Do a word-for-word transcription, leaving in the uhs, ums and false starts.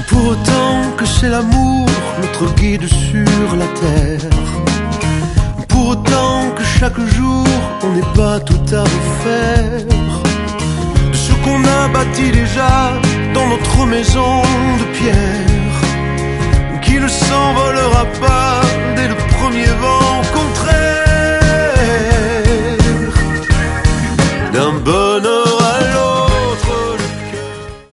Pour autant que c'est l'amour, notre guide sur la terre. Pour autant que chaque jour, on n'est pas tout à refaire. De ce qu'on a bâti déjà dans notre maison